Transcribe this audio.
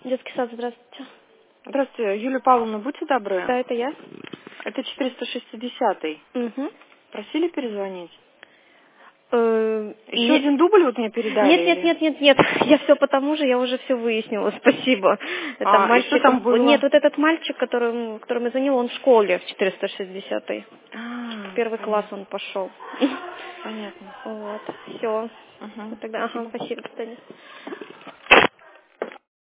Детский сад, здравствуйте. Здравствуйте, Юлия Павловна, будьте добры. Да, это я. Это 460-й. Угу. Просили перезвонить? Еще Нет, один дубль вот мне передали? нет, нет, или? нет, нет, нет. Я все потому же, я уже все выяснила. Спасибо. Это И что мальчик. там было? Нет, вот этот мальчик, которому я звонила, он в школе в 460-й. Первый класс Понятно. он пошел. Понятно. Вот. Все. Угу, Тогда, ага, спасибо. спасибо, до свидания.